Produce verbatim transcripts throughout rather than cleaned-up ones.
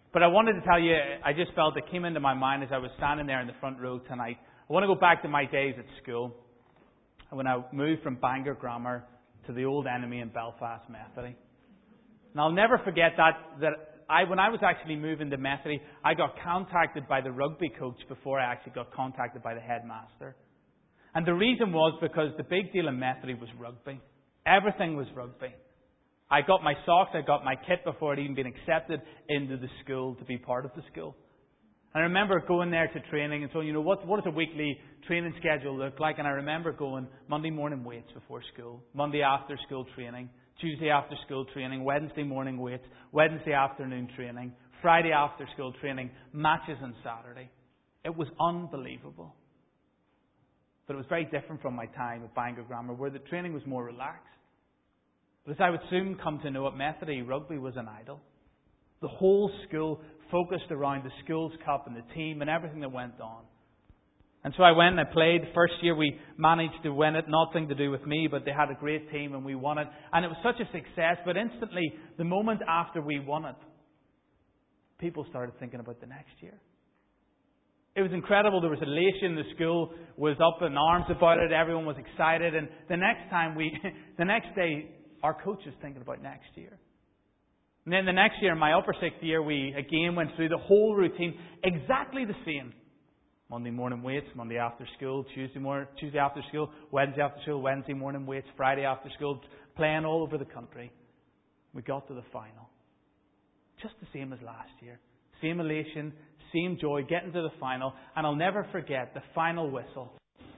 But I wanted to tell you, I just felt it came into my mind as I was standing there in the front row tonight. I want to go back to my days at school, when I moved from Bangor Grammar to the old enemy in Belfast Methody. And I'll never forget that, that I, when I was actually moving to Methody, I got contacted by the rugby coach before I actually got contacted by the headmaster. And the reason was because the big deal in Methody was rugby. Everything was rugby. I got my socks, I got my kit before it even been accepted into the school to be part of the school. And I remember going there to training and so, you know, what, what does a weekly training schedule look like? And I remember going Monday morning weights before school, Monday after school training, Tuesday after school training, Wednesday morning weights, Wednesday afternoon training, Friday after school training, matches on Saturday. It was unbelievable. But it was very different from my time at Bangor Grammar, where the training was more relaxed. But as I would soon come to know at Methody, rugby was an idol. The whole school focused around the school's cup and the team and everything that went on. And so I went and I played. First year we managed to win it. Nothing to do with me, but they had a great team and we won it. And it was such a success. But instantly, the moment after we won it, people started thinking about the next year. It was incredible. There was elation. The school was up in arms about it. Everyone was excited. And the next time we, the next day, our coach was thinking about next year. And then the next year, in my upper sixth year, we again went through the whole routine exactly the same. Monday morning weights, Monday after school, Tuesday morning, Tuesday after school, Wednesday after school, Wednesday morning weights, Friday after school, playing all over the country. We got to the final. Just the same as last year. Same elation, same joy, getting to the final. And I'll never forget the final whistle.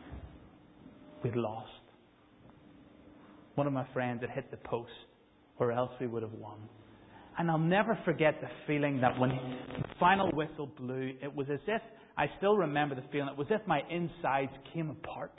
We'd lost. One of my friends had hit the post, or else we would have won. And I'll never forget the feeling that when the final whistle blew, it was as if, I still remember the feeling, it was as if my insides came apart.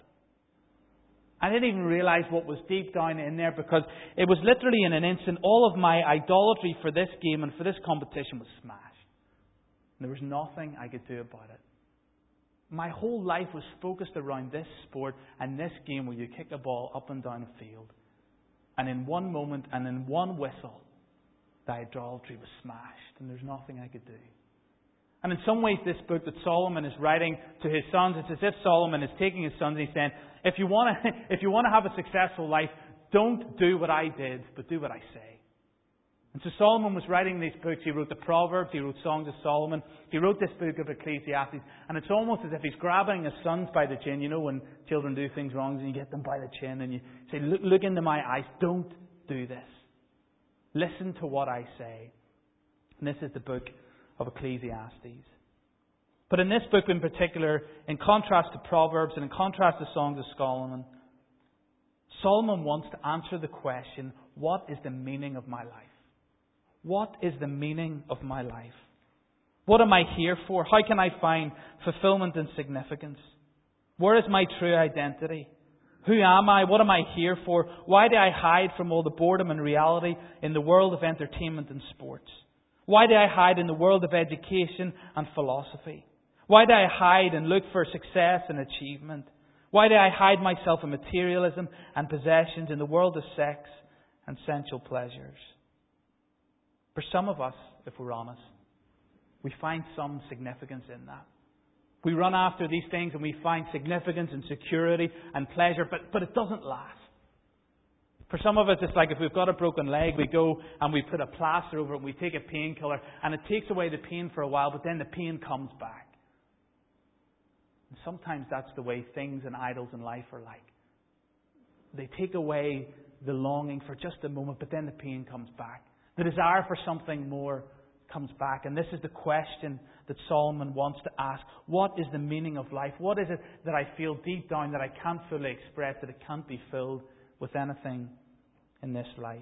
I didn't even realize what was deep down in there, because it was literally in an instant, all of my idolatry for this game and for this competition was smashed. And there was nothing I could do about it. My whole life was focused around this sport and this game where you kick a ball up and down a field. And in one moment and in one whistle, the idolatry was smashed and there's nothing I could do. And in some ways, this book that Solomon is writing to his sons, it's as if Solomon is taking his sons and he's saying, if you want to, if you want to have a successful life, don't do what I did, but do what I say. And so Solomon was writing these books. He wrote the Proverbs, he wrote Songs of Solomon, he wrote this book of Ecclesiastes, and it's almost as if he's grabbing his sons by the chin. You know when children do things wrong and you get them by the chin and you say, look, look into my eyes, don't do this. Listen to what I say. And this is the book of Ecclesiastes. But in this book in particular, in contrast to Proverbs and in contrast to Songs of Solomon, Solomon wants to answer the question, what is the meaning of my life? What is the meaning of my life? What am I here for? How can I find fulfillment and significance? Where is my true identity? Who am I? What am I here for? Why do I hide from all the boredom and reality in the world of entertainment and sports? Why do I hide in the world of education and philosophy? Why do I hide and look for success and achievement? Why do I hide myself in materialism and possessions in the world of sex and sensual pleasures? For some of us, if we're honest, we find some significance in that. We run after these things and we find significance and security and pleasure, but, but it doesn't last. For some of us, it's like if we've got a broken leg, we go and we put a plaster over it and we take a painkiller and it takes away the pain for a while, but then the pain comes back. And sometimes that's the way things and idols in life are like. They take away the longing for just a moment, but then the pain comes back. The desire for something more comes back. And this is the question that Solomon wants to ask. What is the meaning of life? What is it that I feel deep down that I can't fully express, that it can't be filled with anything in this life?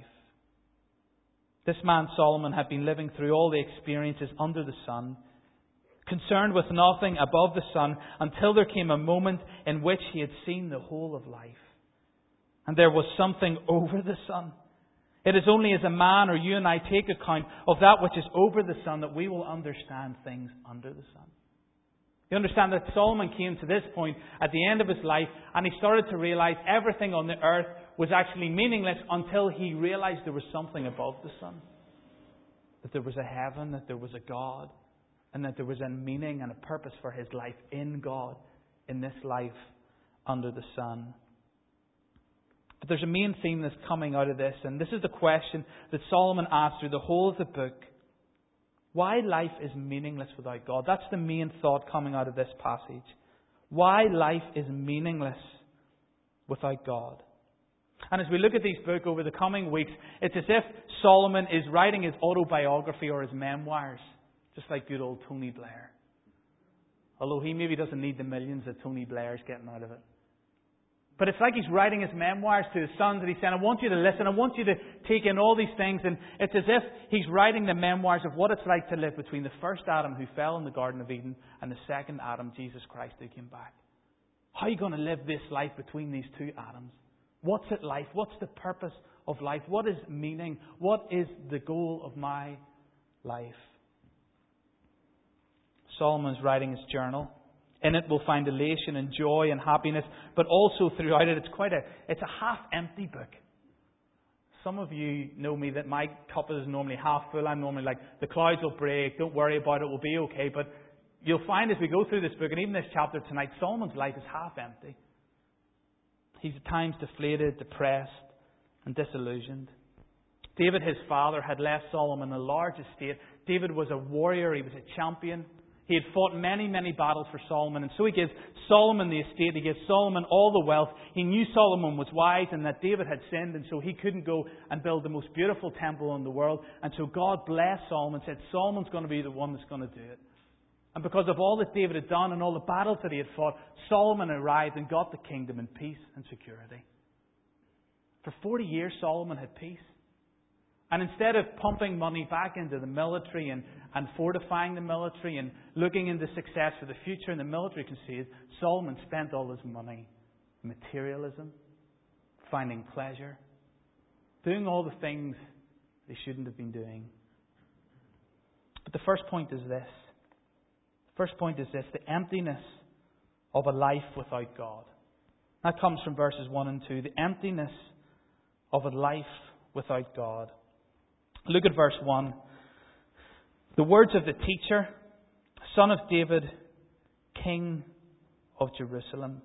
This man Solomon had been living through all the experiences under the sun, concerned with nothing above the sun, until there came a moment in which he had seen the whole of life. And there was something over the sun. It is only as a man, or you and I, take account of that which is over the sun that we will understand things under the sun. You understand that Solomon came to this point at the end of his life and he started to realize everything on the earth was actually meaningless until he realized there was something above the sun. that there was a heaven, that there was a God, and that there was a meaning and a purpose for his life in God, in this life under the sun. But there's a main theme that's coming out of this, and this is the question that Solomon asks through the whole of the book. Why life is meaningless without God? That's the main thought coming out of this passage. Why life is meaningless without God. And as we look at these books over the coming weeks, it's as if Solomon is writing his autobiography or his memoirs, just like good old Tony Blair. Although he maybe doesn't need the millions that Tony Blair's getting out of it. But it's like he's writing his memoirs to his sons, and he's saying, I want you to listen, I want you to take in all these things. And it's as if he's writing the memoirs of what it's like to live between the first Adam who fell in the Garden of Eden and the second Adam, Jesus Christ, who came back. How are you going to live this life between these two Adams? What's it like? What's the purpose of life? What is meaning? What is the goal of my life? Solomon's writing his journal. In it we'll find elation and joy and happiness, but also throughout it, it's quite a, it's a half-empty book. Some of you know me that my cup is normally half full. I'm normally like, the clouds will break, don't worry about it, we'll be okay. But you'll find as we go through this book, and even this chapter tonight, Solomon's life is half-empty. He's at times deflated, depressed, and disillusioned. David, his father, had left Solomon a large estate. David was a warrior, he was a champion. He had fought many, many battles for Solomon. And so he gives Solomon the estate. He gives Solomon all the wealth. He knew Solomon was wise and that David had sinned. And so he couldn't go and build the most beautiful temple in the world. And so God blessed Solomon, said Solomon's going to be the one that's going to do it. And because of all that David had done and all the battles that he had fought, Solomon arrived and got the kingdom in peace and security. For forty years, Solomon had peace. And instead of pumping money back into the military and, and fortifying the military and looking into success for the future in the military crusade, Solomon spent all his money in materialism, finding pleasure, doing all the things they shouldn't have been doing. But the first point is this. The first point is this, the emptiness of a life without God. That comes from verses one and two. The emptiness of a life without God. Look at verse one. The words of the teacher, son of David, king of Jerusalem.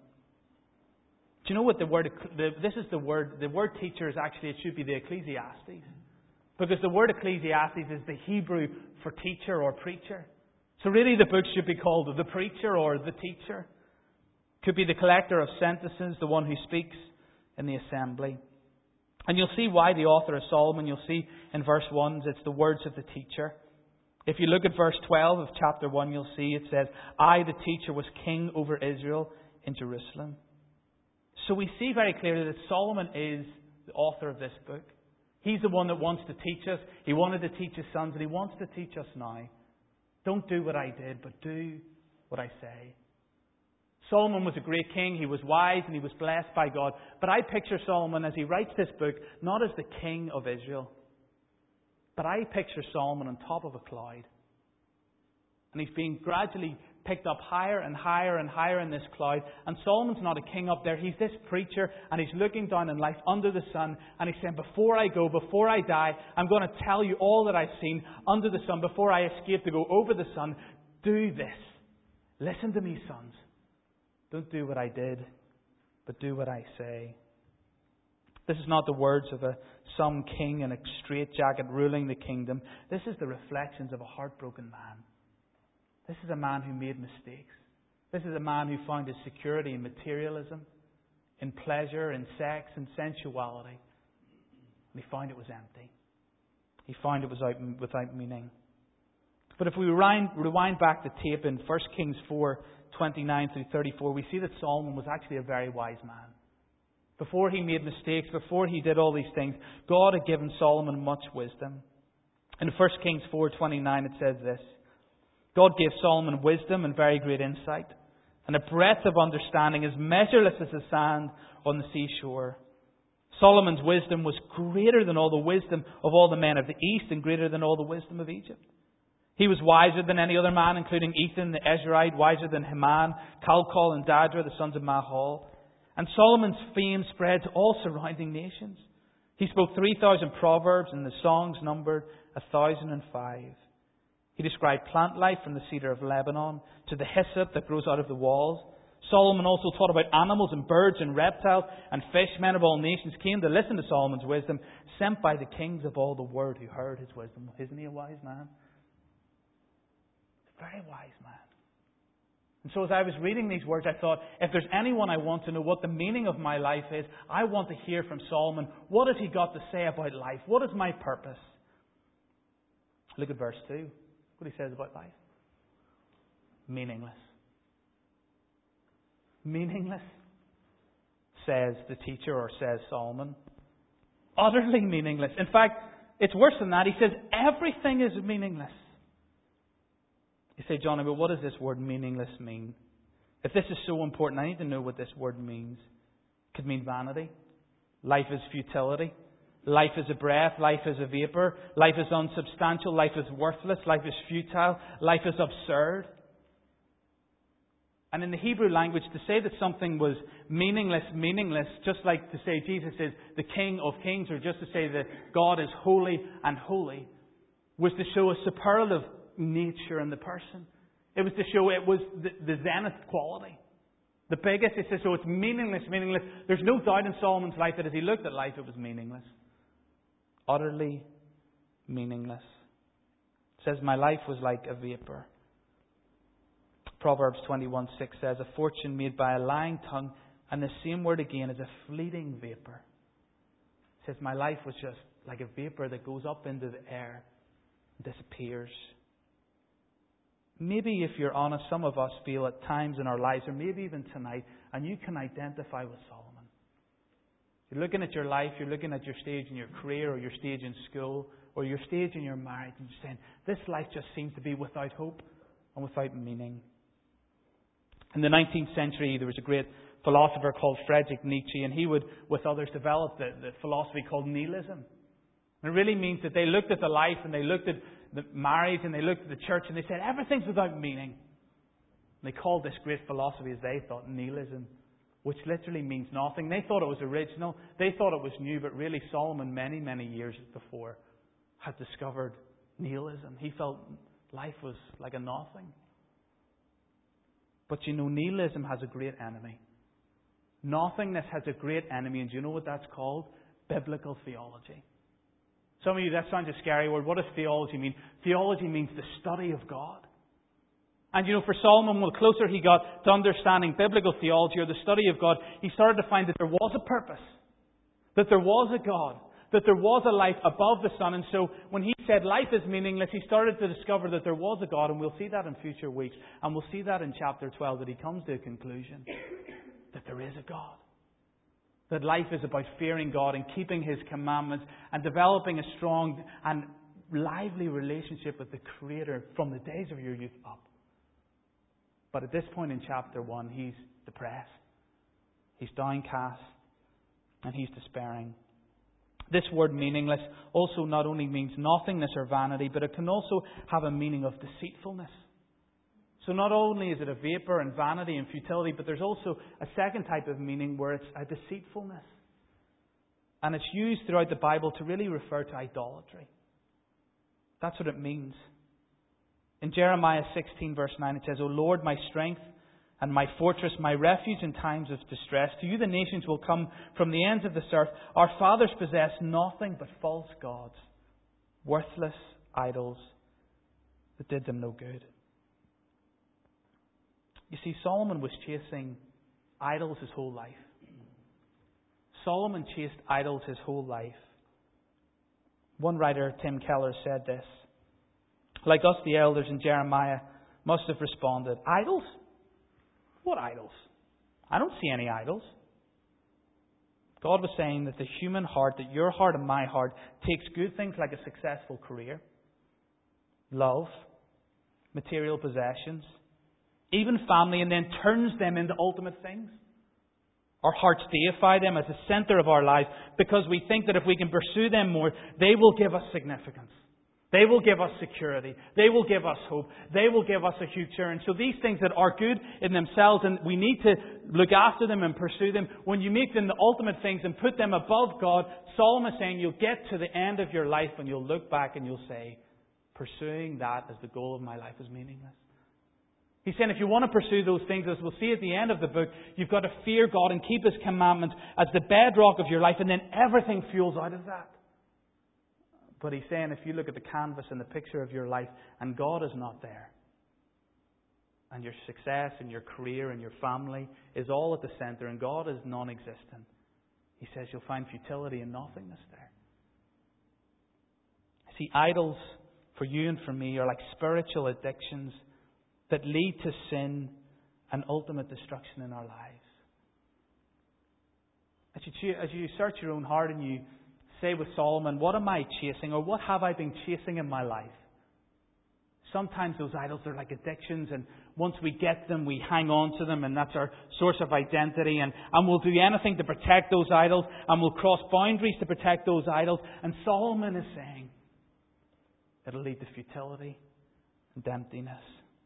Do you know what the word, the, this is the word, the word teacher is actually, it should be the Ecclesiastes. Because the word Ecclesiastes is the Hebrew for teacher or preacher. So really the book should be called the preacher or the teacher. Could be the collector of sentences, the one who speaks in the assembly. And you'll see why the author of Solomon, you'll see in verse one, it's the words of the teacher. If you look at verse twelve of chapter one, you'll see it says, I, the teacher, was king over Israel in Jerusalem. So we see very clearly that Solomon is the author of this book. He's the one that wants to teach us. He wanted to teach his sons, and he wants to teach us now. Don't do what I did, but do what I say. Solomon was a great king. He was wise and he was blessed by God. But I picture Solomon as he writes this book not as the king of Israel, but I picture Solomon on top of a cloud. And he's being gradually picked up higher and higher and higher in this cloud. And Solomon's not a king up there. He's this preacher and he's looking down in life under the sun. And he's saying, before I go, before I die, I'm going to tell you all that I've seen under the sun. Before I escape to go over the sun, do this. Listen to me, sons. Don't do what I did, but do what I say. This is not the words of a some king in a straitjacket ruling the kingdom. This is the reflections of a heartbroken man. This is a man who made mistakes. This is a man who found his security in materialism, in pleasure, in sex, in sensuality. And he found it was empty. He found it was out, without meaning. But if we rewind, rewind back the tape in First Kings four, twenty-nine through thirty-four, we see that Solomon was actually a very wise man. Before he made mistakes, before he did all these things, God had given Solomon much wisdom. In First Kings four, twenty-nine it says this, God gave Solomon wisdom and very great insight, and a breadth of understanding as measureless as the sand on the seashore. Solomon's wisdom was greater than all the wisdom of all the men of the east and greater than all the wisdom of Egypt. He was wiser than any other man, including Ethan the Ezrahite, wiser than Heman, Calcol and Dadra, the sons of Mahal. And Solomon's fame spread to all surrounding nations. He spoke three thousand proverbs, and the songs numbered a thousand and five. He described plant life from the cedar of Lebanon to the hyssop that grows out of the walls. Solomon also taught about animals and birds and reptiles and fish. Men of all nations came to listen to Solomon's wisdom, sent by the kings of all the world who heard his wisdom. Isn't he a wise man? A very wise man. And so as I was reading these words, I thought, if there's anyone I want to know what the meaning of my life is, I want to hear from Solomon. What has he got to say about life? What is my purpose? Look at verse two. What he says about life. Meaningless. Meaningless, says the teacher, or says Solomon. Utterly meaningless. In fact, it's worse than that. He says everything is meaningless. You say, Johnny, but what does this word meaningless mean? If this is so important, I need to know what this word means. It could mean vanity. Life is futility. Life is a breath. Life is a vapor. Life is unsubstantial. Life is worthless. Life is futile. Life is absurd. And in the Hebrew language, to say that something was meaningless, meaningless, just like to say Jesus is the King of Kings, or just to say that God is holy and holy, was to show a superlative nature in the person. It was to show it was the, the zenith quality. The biggest. It says, so it's meaningless, meaningless. There's no doubt in Solomon's life that as he looked at life, it was meaningless. Utterly meaningless. It says, my life was like a vapor. Proverbs twenty-one six says, a fortune made by a lying tongue, and the same word again is a fleeting vapor. It says, my life was just like a vapor that goes up into the air and disappears. Maybe if you're honest, some of us feel at times in our lives, or maybe even tonight, and you can identify with Solomon. You're looking at your life, you're looking at your stage in your career, or your stage in school, or your stage in your marriage, and you're saying, this life just seems to be without hope and without meaning. In the nineteenth century, there was a great philosopher called Friedrich Nietzsche, and he would, with others, develop the, the philosophy called nihilism. And it really means that they looked at the life, and they looked at the marriage, and they looked at the church, and they said, everything's without meaning. And they called this great philosophy, as they thought, nihilism, which literally means nothing. They thought it was original. They thought it was new, but really Solomon, many, many years before, had discovered nihilism. He felt life was like a nothing. But you know, nihilism has a great enemy. Nothingness has a great enemy, and do you know what that's called? Biblical theology. Some of you, that sounds a scary word. What does theology mean? Theology means the study of God. And you know, for Solomon, the closer he got to understanding biblical theology or the study of God, he started to find that there was a purpose, that there was a God, that there was a life above the sun. And so when he said life is meaningless, he started to discover that there was a God, and we'll see that in future weeks. And we'll see that in chapter twelve, that he comes to a conclusion that there is a God. That life is about fearing God and keeping His commandments and developing a strong and lively relationship with the Creator from the days of your youth up. But at this point in chapter one, he's depressed. He's downcast. And he's despairing. This word meaningless also not only means nothingness or vanity, but it can also have a meaning of deceitfulness. So not only is it a vapor and vanity and futility, but there's also a second type of meaning where it's a deceitfulness. And it's used throughout the Bible to really refer to idolatry. That's what it means. In Jeremiah sixteen verse nine it says, O Lord, my strength and my fortress, my refuge in times of distress. To you the nations will come from the ends of the earth. Our fathers possessed nothing but false gods, worthless idols that did them no good. You see, Solomon was chasing idols his whole life. Solomon chased idols his whole life. One writer, Tim Keller, said this. Like us, the elders in Jeremiah must have responded, idols? What idols? I don't see any idols. God was saying that the human heart, that your heart and my heart, takes good things like a successful career, love, material possessions, even family, and then turns them into ultimate things. Our hearts deify them as the center of our lives because we think that if we can pursue them more, they will give us significance. They will give us security. They will give us hope. They will give us a future. And so these things that are good in themselves, and we need to look after them and pursue them, when you make them the ultimate things and put them above God, Solomon is saying you'll get to the end of your life and you'll look back and you'll say, pursuing that as the goal of my life is meaningless. He's saying if you want to pursue those things, as we'll see at the end of the book, you've got to fear God and keep His commandments as the bedrock of your life, and then everything fuels out of that. But he's saying if you look at the canvas and the picture of your life and God is not there, and your success and your career and your family is all at the center and God is non-existent, he says you'll find futility and nothingness there. See, idols for you and for me are like spiritual addictions that lead to sin and ultimate destruction in our lives. As you, as you search your own heart and you say with Solomon, what am I chasing, or what have I been chasing in my life? Sometimes those idols are like addictions, and once we get them, we hang on to them, and that's our source of identity, and, and we'll do anything to protect those idols, and we'll cross boundaries to protect those idols. And Solomon is saying it'll lead to futility and emptiness.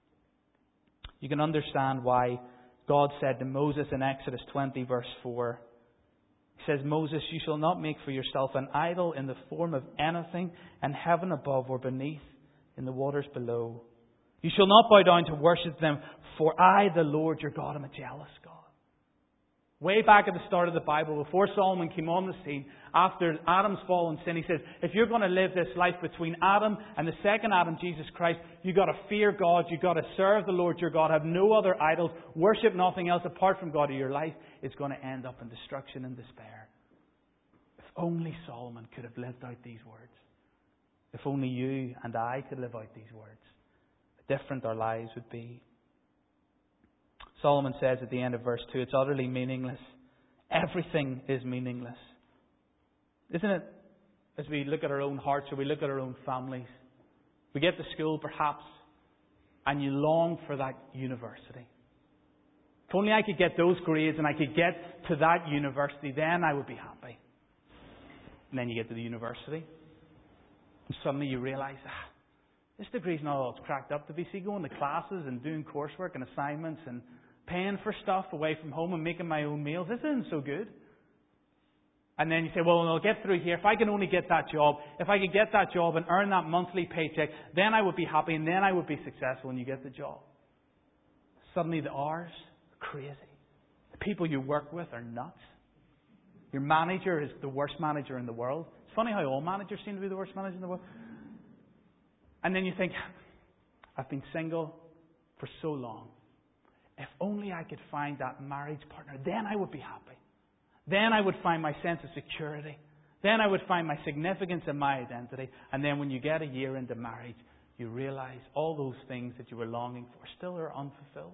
You can understand why God said to Moses in Exodus twenty, verse four, He says, Moses, you shall not make for yourself an idol in the form of anything in heaven above or beneath in the waters below. You shall not bow down to worship them, for I, the Lord your God, am a jealous God. Way back at the start of the Bible, before Solomon came on the scene, after Adam's fall and sin, he says, if you're going to live this life between Adam and the second Adam, Jesus Christ, you've got to fear God, you've got to serve the Lord your God, have no other idols, worship nothing else apart from God, or your life is going to end up in destruction and despair. If only Solomon could have lived out these words. If only you and I could live out these words, how different our lives would be. Solomon says at the end of verse two, it's utterly meaningless. Everything is meaningless. Isn't it? As we look at our own hearts or we look at our own families, we get to school perhaps and you long for that university. If only I could get those grades and I could get to that university, then I would be happy. And then you get to the university and suddenly you realise, ah, this degree's not all it's cracked up to be. See, going to classes and doing coursework and assignments and paying for stuff away from home and making my own meals, this isn't so good. And then you say, well, I'll get through here. If I can only get that job, if I could get that job and earn that monthly paycheck, then I would be happy and then I would be successful when you get the job. Suddenly the hours are crazy. The people you work with are nuts. Your manager is the worst manager in the world. It's funny how all managers seem to be the worst manager in the world. And then you think, I've been single for so long. If only I could find that marriage partner, then I would be happy. Then I would find my sense of security. Then I would find my significance and my identity. And then when you get a year into marriage, you realize all those things that you were longing for still are unfulfilled.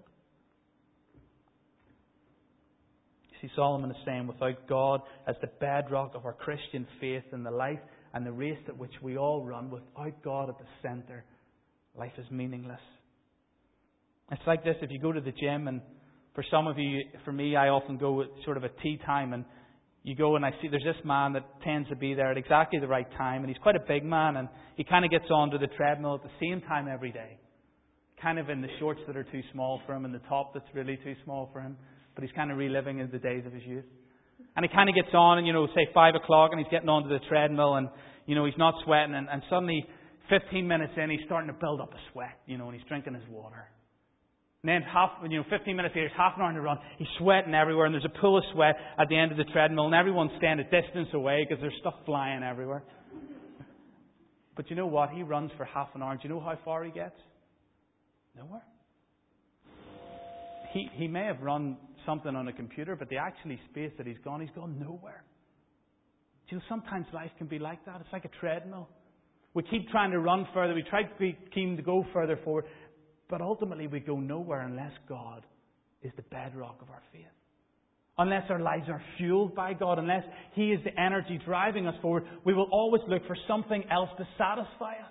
You see, Solomon is saying, without God as the bedrock of our Christian faith and the life and the race at which we all run, without God at the centre, life is meaningless. It's like this, if you go to the gym, and for some of you, for me, I often go at sort of a tea time, and you go and I see there's this man that tends to be there at exactly the right time, and he's quite a big man, and he kind of gets onto the treadmill at the same time every day. Kind of in the shorts that are too small for him, and the top that's really too small for him, but he's kind of reliving in the days of his youth. And he kind of gets on, and, you know, say five o'clock, and he's getting onto the treadmill, and, you know, he's not sweating, and, and suddenly, fifteen minutes in, he's starting to build up a sweat, you know, and he's drinking his water. And then half, you know, fifteen minutes later, half an hour on the run, he's sweating everywhere, and there's a pool of sweat at the end of the treadmill, and everyone's staying a distance away because there's stuff flying everywhere. But you know what? He runs for half an hour, and do you know how far he gets? Nowhere. He he may have run something on a computer, but the actually space that he's gone, he's gone nowhere. Do you know, sometimes life can be like that. It's like a treadmill. We keep trying to run further. We try to be keen to go further forward. But ultimately we go nowhere unless God is the bedrock of our faith. Unless our lives are fueled by God. Unless He is the energy driving us forward. We will always look for something else to satisfy us.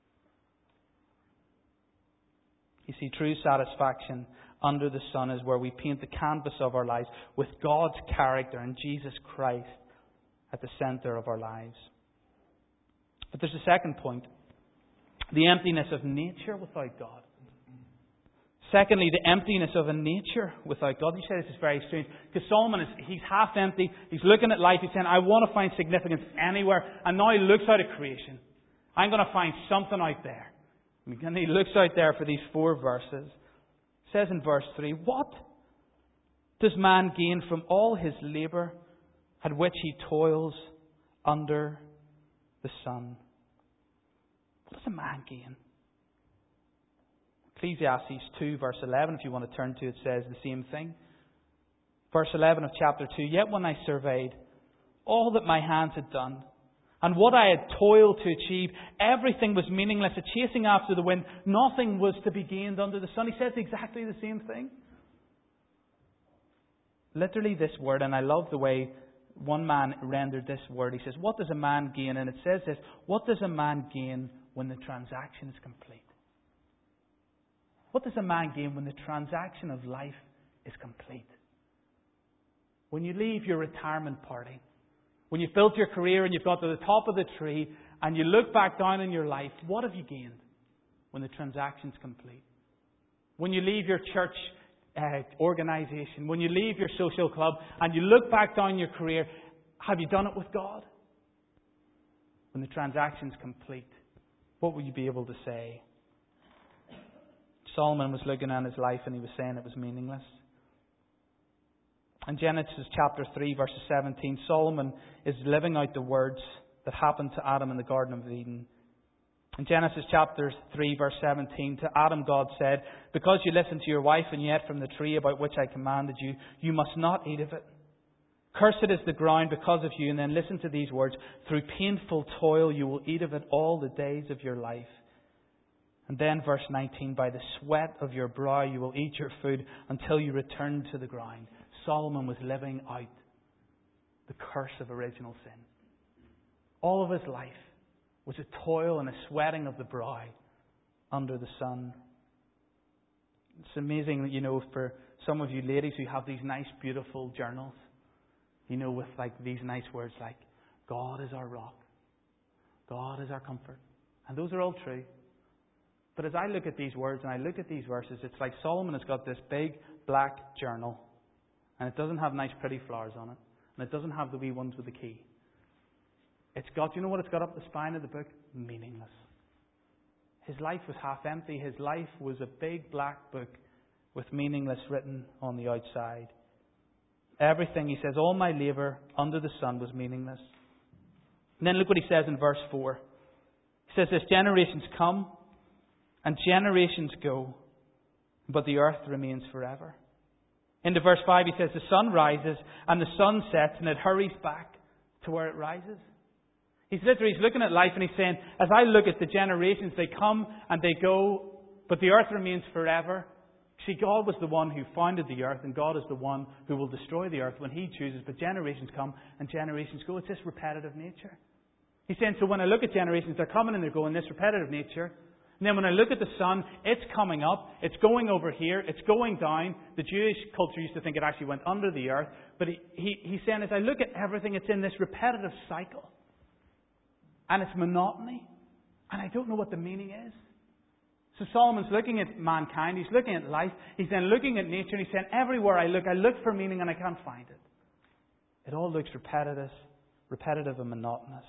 You see, true satisfaction under the sun is where we paint the canvas of our lives with God's character and Jesus Christ at the centre of our lives. But there's a second point. The emptiness of nature without God. Secondly, the emptiness of a nature without God. You say this is very strange. Because Solomon, is he's half empty. He's looking at life. He's saying, I want to find significance anywhere. And now he looks out at creation. I'm going to find something out there. And he looks out there for these four verses. It says in verse three, what does man gain from all his labour at which he toils under the sun? What does a man gain? Ecclesiastes two verse eleven, if you want to turn to it, says the same thing. Verse eleven of chapter two, yet when I surveyed all that my hands had done, and what I had toiled to achieve, everything was meaningless, a chasing after the wind. Nothing was to be gained under the sun. He says exactly the same thing. Literally this word, and I love the way one man rendered this word. He says, what does a man gain? And it says this, what does a man gain when the transaction is complete? What does a man gain when the transaction of life is complete? When you leave your retirement party, when you've built your career and you've got to the top of the tree and you look back down in your life, what have you gained when the transaction's complete? When you leave your church uh, organisation, when you leave your social club and you look back down your career, have you done it with God? When the transaction's complete, what will you be able to say? Solomon was looking at his life and he was saying it was meaningless. In Genesis chapter three, verse seventeen, Solomon is living out the words that happened to Adam in the Garden of Eden. In Genesis chapter three, verse seventeen, to Adam God said, because you listened to your wife and you ate from the tree about which I commanded you, you must not eat of it. Cursed is the ground because of you. And then listen to these words, through painful toil you will eat of it all the days of your life. And then verse nineteen, by the sweat of your brow you will eat your food until you return to the ground. Solomon was living out the curse of original sin. All of his life was a toil and a sweating of the brow under the sun. It's amazing that, you know, for some of you ladies who have these nice, beautiful journals, you know, with like these nice words like, God is our rock. God is our comfort. And those are all true. But as I look at these words and I look at these verses, it's like Solomon has got this big black journal. And it doesn't have nice pretty flowers on it. And it doesn't have the wee ones with the key. It's got, you know what it's got up the spine of the book? Meaningless. His life was half empty. His life was a big black book with meaningless written on the outside. Everything, he says, all my labour under the sun was meaningless. And then look what he says in verse four. He says this, generations come and generations go, but the earth remains forever. Into verse five he says, the sun rises and the sun sets and it hurries back to where it rises. He's literally he's looking at life and he's saying, as I look at the generations, they come and they go, but the earth remains forever. See, God was the one who founded the earth and God is the one who will destroy the earth when He chooses, but generations come and generations go. It's this repetitive nature. He's saying, so when I look at generations, they're coming and they're going, this repetitive nature. And then when I look at the sun, it's coming up, it's going over here, it's going down. The Jewish culture used to think it actually went under the earth. But he, he, he's saying, as I look at everything, it's in this repetitive cycle. And it's monotony. And I don't know what the meaning is. So Solomon's looking at mankind, he's looking at life, he's then looking at nature, and he's saying, everywhere I look, I look for meaning and I can't find it. It all looks repetitive, repetitive and monotonous.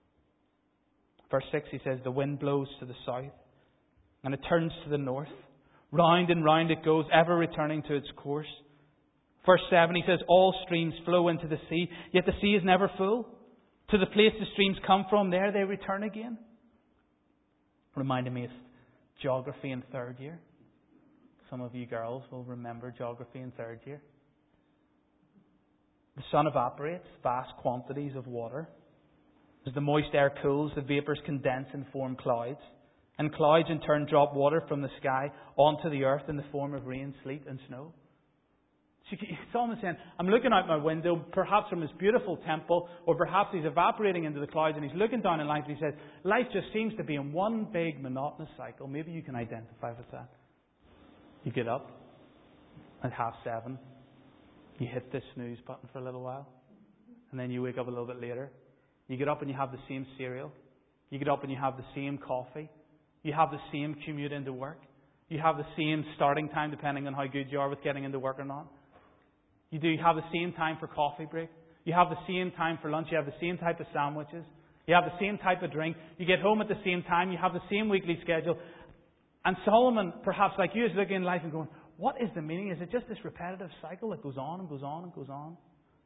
Verse six, he says, the wind blows to the south. And it turns to the north. Round and round it goes, ever returning to its course. Verse seven, he says, all streams flow into the sea, yet the sea is never full. To the place the streams come from, there they return again. Reminded me of geography in third year. Some of you girls will remember geography in third year. The sun evaporates vast quantities of water. As the moist air cools, the vapours condense and form clouds. And clouds in turn drop water from the sky onto the earth in the form of rain, sleet and snow. So Solomon's saying, I'm looking out my window, perhaps from his beautiful temple, or perhaps he's evaporating into the clouds and he's looking down in life and he says, life just seems to be in one big monotonous cycle. Maybe you can identify with that. You get up at half seven, you hit the snooze button for a little while, and then you wake up a little bit later. You get up and you have the same cereal. You get up and you have the same coffee. You have the same commute into work. You have the same starting time depending on how good you are with getting into work or not. You do have the same time for coffee break. You have the same time for lunch. You have the same type of sandwiches. You have the same type of drink. You get home at the same time. You have the same weekly schedule. And Solomon, perhaps like you, is looking in life and going, what is the meaning? Is it just this repetitive cycle that goes on and goes on and goes on?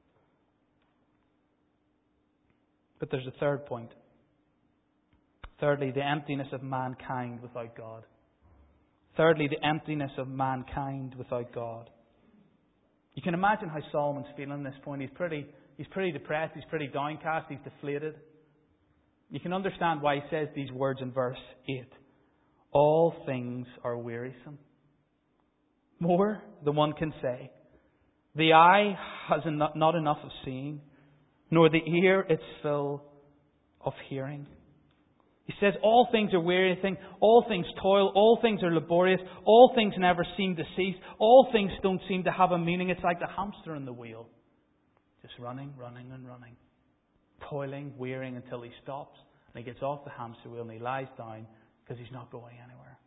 But there's a third point. Thirdly, the emptiness of mankind without God. Thirdly, the emptiness of mankind without God. You can imagine how Solomon's feeling at this point. He's pretty, he's pretty depressed. He's pretty downcast. He's deflated. You can understand why he says these words in verse eight. All things are wearisome. More than one can say. The eye has not enough of seeing, nor the ear its fill of hearing. He says all things are wearying, all things toil, all things are laborious, all things never seem to cease, all things don't seem to have a meaning. It's like the hamster in the wheel. Just running, running and running. Toiling, wearying until he stops. And he gets off the hamster wheel and he lies down because he's not going anywhere.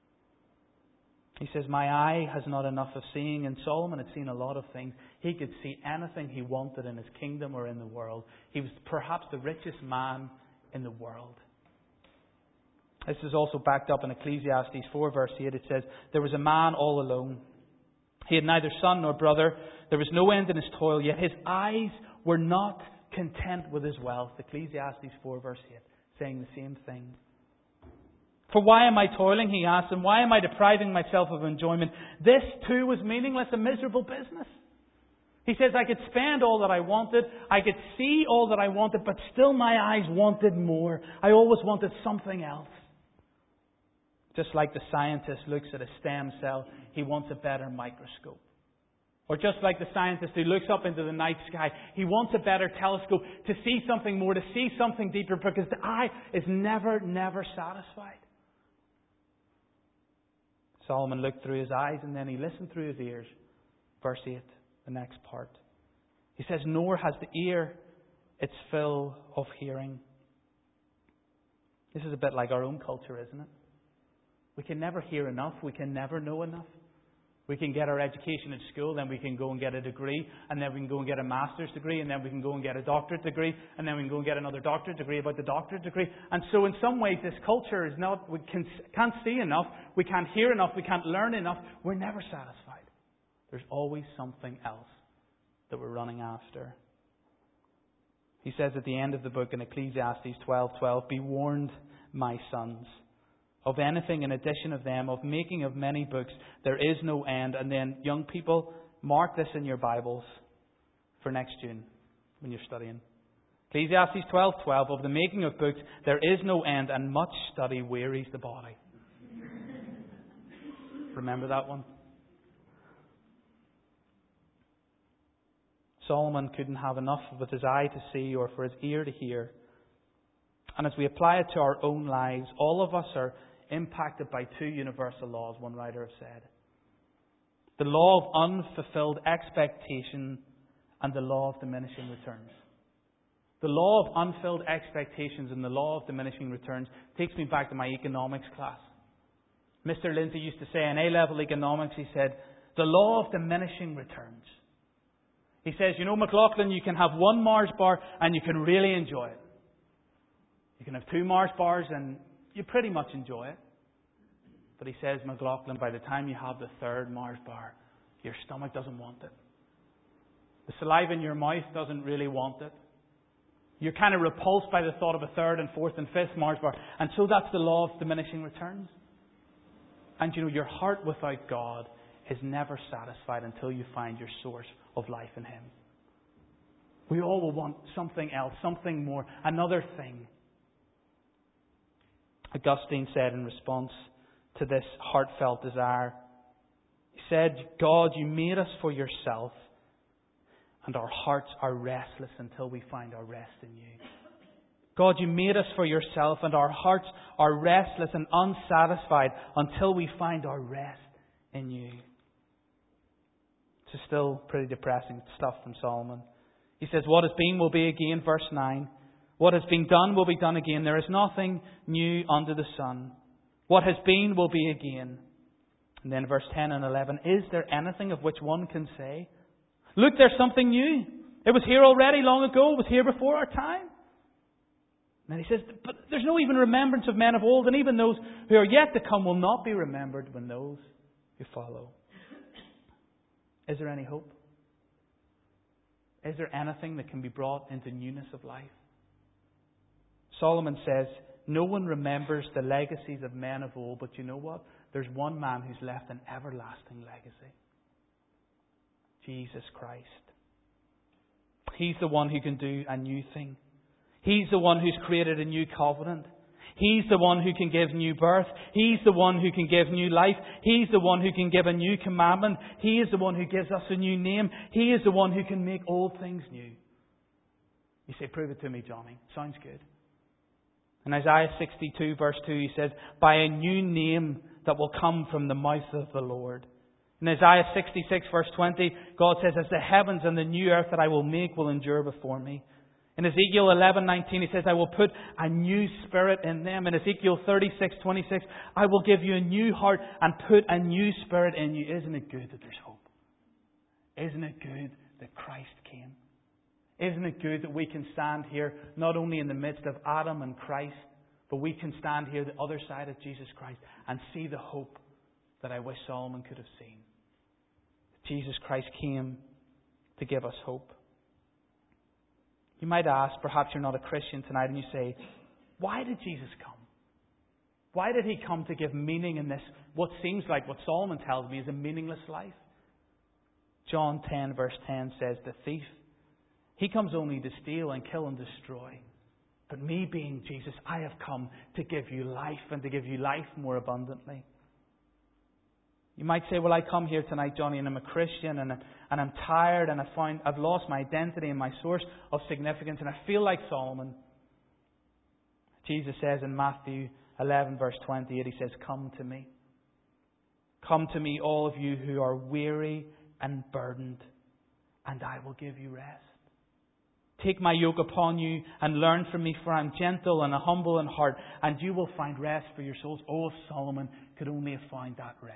He says, my eye has not enough of seeing. And Solomon had seen a lot of things. He could see anything he wanted in his kingdom or in the world. He was perhaps the richest man in the world. This is also backed up in Ecclesiastes four verse eight. It says, there was a man all alone. He had neither son nor brother. There was no end in his toil, yet his eyes were not content with his wealth. Ecclesiastes four verse eight, saying the same thing. For why am I toiling, he asked, and why am I depriving myself of enjoyment? This too was meaningless, a miserable business. He says, I could spend all that I wanted, I could see all that I wanted, but still my eyes wanted more. I always wanted something else. Just like the scientist looks at a stem cell, he wants a better microscope. Or just like the scientist who looks up into the night sky, he wants a better telescope to see something more, to see something deeper, because the eye is never, never satisfied. Solomon looked through his eyes and then he listened through his ears. Verse eight, the next part. He says, nor has the ear its fill of hearing. This is a bit like our own culture, isn't it? We can never hear enough. We can never know enough. We can get our education at school, then we can go and get a degree, and then we can go and get a master's degree, and then we can go and get a doctorate degree, and then we can go and get another doctorate degree about the doctorate degree. And so in some ways this culture is not, we can, can't see enough, we can't hear enough, we can't learn enough. We're never satisfied. There's always something else that we're running after. He says at the end of the book in Ecclesiastes twelve twelve, be warned, my sons, of anything in addition of them, of making of many books, there is no end. And then, young people, mark this in your Bibles for next June when you're studying. Ecclesiastes twelve twelve, of the making of books, there is no end, and much study wearies the body. Remember that one? Solomon couldn't have enough with his eye to see or for his ear to hear. And as we apply it to our own lives, all of us are impacted by two universal laws, one writer has said. The law of unfulfilled expectation and the law of diminishing returns. The law of unfulfilled expectations and the law of diminishing returns takes me back to my economics class. Mister Lindsay used to say in A-level economics, he said, the law of diminishing returns. He says, you know, McLaughlin, you can have one Mars bar and you can really enjoy it. You can have two Mars bars and you pretty much enjoy it. But he says, McLaughlin, by the time you have the third Mars bar, your stomach doesn't want it. The saliva in your mouth doesn't really want it. You're kind of repulsed by the thought of a third and fourth and fifth Mars bar. And so that's the law of diminishing returns. And you know, your heart without God is never satisfied until you find your source of life in Him. We all will want something else, something more, another thing. Augustine said in response to this heartfelt desire, he said, God, you made us for yourself, and our hearts are restless until we find our rest in you. God, you made us for yourself, and our hearts are restless and unsatisfied until we find our rest in you. It's still pretty depressing stuff from Solomon. He says, what has been will be again, verse nine. What has been done will be done again. There is nothing new under the sun. What has been will be again. And then verse ten and eleven, is there anything of which one can say, look, there's something new. It was here already long ago. It was here before our time. And then he says, but there's no even remembrance of men of old, and even those who are yet to come will not be remembered when those who follow. Is there any hope? Is there anything that can be brought into newness of life? Solomon says, no one remembers the legacies of men of old, but you know what? There's one man who's left an everlasting legacy. Jesus Christ. He's the one who can do a new thing. He's the one who's created a new covenant. He's the one who can give new birth. He's the one who can give new life. He's the one who can give a new commandment. He is the one who gives us a new name. He is the one who can make old things new. You say, prove it to me, Johnny. Sounds good. In Isaiah sixty-two verse two, he says, by a new name that will come from the mouth of the Lord. In Isaiah sixty-six verse twenty, God says, as the heavens and the new earth that I will make will endure before me. In Ezekiel eleven nineteen, he says, I will put a new spirit in them. In Ezekiel thirty-six twenty-six, I will give you a new heart and put a new spirit in you. Isn't it good that there's hope? Isn't it good that Christ came? Isn't it good that we can stand here not only in the midst of Adam and Christ, but we can stand here the other side of Jesus Christ and see the hope that I wish Solomon could have seen. Jesus Christ came to give us hope. You might ask, perhaps you're not a Christian tonight, and you say, why did Jesus come? Why did He come to give meaning in this, what seems like, what Solomon tells me, is a meaningless life? John ten verse ten says, the thief, he comes only to steal and kill and destroy. But me being Jesus, I have come to give you life and to give you life more abundantly. You might say, well, I come here tonight, Johnny, and I'm a Christian and, and I'm tired and I find I've lost my identity and my source of significance and I feel like Solomon. Jesus says in Matthew eleven verse twenty-eight, He says, come to me. Come to me, all of you who are weary and burdened, and I will give you rest. Take my yoke upon you and learn from me, for I am gentle and humble in heart, and you will find rest for your souls. Oh, if Solomon could only have found that rest.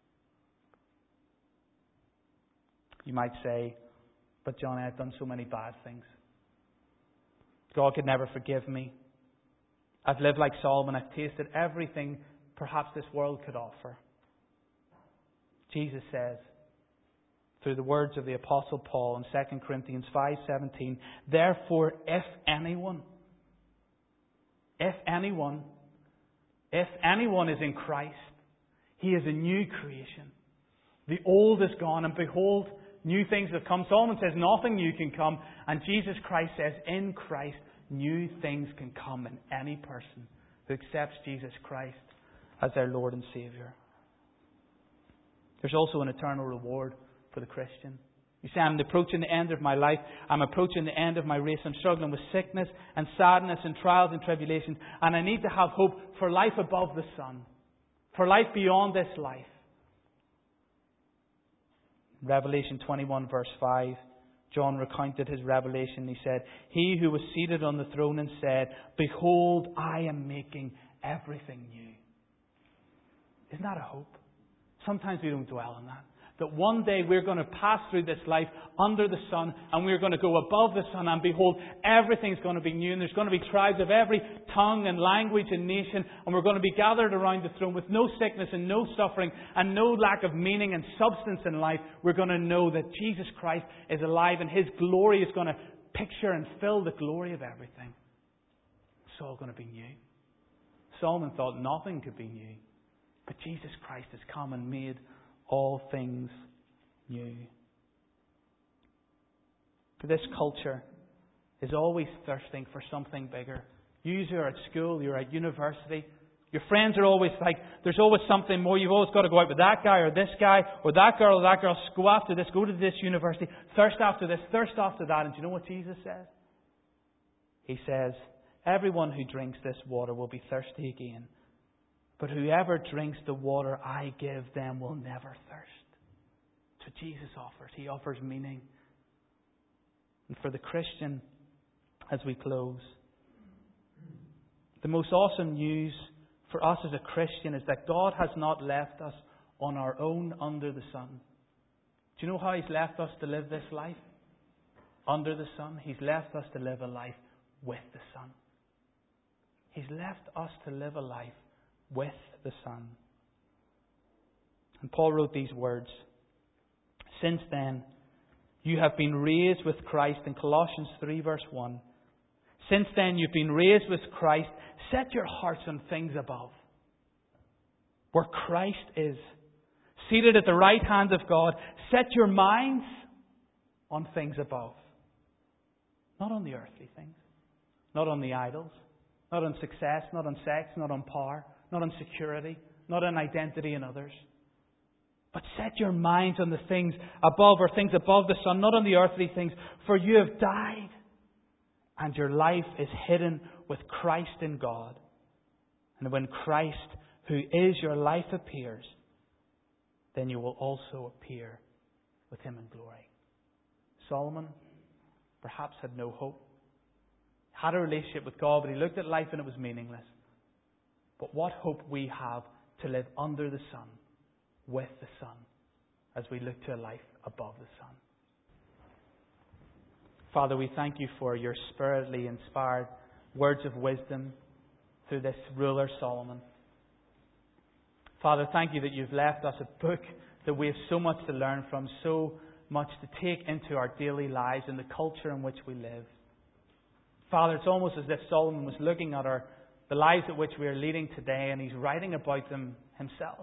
You might say, but Johnny, I've done so many bad things. God could never forgive me. I've lived like Solomon. I've tasted everything perhaps this world could offer. Jesus says, through the words of the Apostle Paul in Second Corinthians five seventeen, therefore, if anyone, if anyone, if anyone is in Christ, he is a new creation. The old is gone, and behold, new things have come. Solomon says nothing new can come, and Jesus Christ says in Christ, new things can come in any person who accepts Jesus Christ as their Lord and Saviour. There's also an eternal reward for the Christian. You say, I'm approaching the end of my life. I'm approaching the end of my race. I'm struggling with sickness and sadness and trials and tribulations. And I need to have hope for life above the sun. For life beyond this life. Revelation twenty-one verse five. John recounted his revelation. He said, He who was seated on the throne and said, behold, I am making everything new. Isn't that a hope? Sometimes we don't dwell on that. That one day we're going to pass through this life under the sun and we're going to go above the sun and behold, everything's going to be new and there's going to be tribes of every tongue and language and nation and we're going to be gathered around the throne with no sickness and no suffering and no lack of meaning and substance in life. We're going to know that Jesus Christ is alive and His glory is going to picture and fill the glory of everything. It's all going to be new. Solomon thought nothing could be new, but Jesus Christ has come and made all things new. But this culture is always thirsting for something bigger. You who are at school, you're at university, your friends are always like, there's always something more. You've always got to go out with that guy or this guy or that girl or that girl. Go after this, go to this university, thirst after this, thirst after that. And do you know what Jesus says? He says, everyone who drinks this water will be thirsty again. But whoever drinks the water I give them will never thirst. That's what Jesus offers. He offers meaning. And for the Christian, as we close, the most awesome news for us as a Christian is that God has not left us on our own under the sun. Do you know how He's left us to live this life? Under the sun. He's left us to live a life with the sun. He's left us to live a life with the sun. And Paul wrote these words. Since then, you have been raised with Christ in Colossians three verse one. Since then, you've been raised with Christ. Set your hearts on things above, where Christ is, seated at the right hand of God. Set your minds on things above. Not on the earthly things. Not on the idols. Not on success. Not on sex. Not on power. Not on security. Not on identity in others. But set your minds on the things above, or things above the sun, not on the earthly things. For you have died, and your life is hidden with Christ in God. And when Christ, who is your life, appears, then you will also appear with Him in glory. Solomon perhaps had no hope. He had a relationship with God, but he looked at life and it was meaningless. But what hope we have to live under the sun, with the sun, as we look to a life above the sun. Father, we thank You for Your spiritly inspired words of wisdom through this ruler Solomon. Father, thank You that You've left us a book that we have so much to learn from, so much to take into our daily lives and the culture in which we live. Father, it's almost as if Solomon was looking at our the lives at which we are leading today, and he's writing about them himself.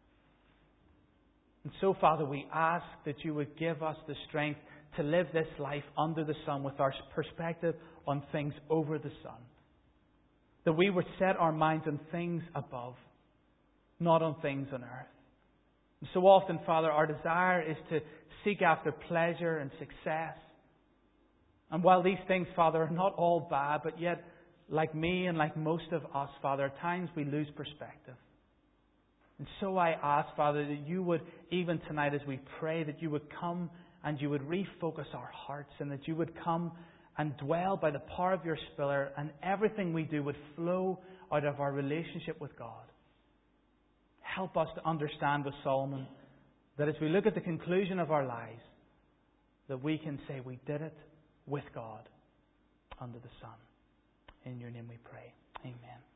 And so, Father, we ask that You would give us the strength to live this life under the sun with our perspective on things over the sun. That we would set our minds on things above, not on things on earth. And so often, Father, our desire is to seek after pleasure and success. And while these things, Father, are not all bad, but yet, like me and like most of us, Father, at times we lose perspective. And so I ask, Father, that You would, even tonight as we pray, that You would come and You would refocus our hearts, and that You would come and dwell by the power of Your Spirit, and everything we do would flow out of our relationship with God. Help us to understand with Solomon that as we look at the conclusion of our lives, that we can say we did it with God under the sun. In Your name we pray. Amen.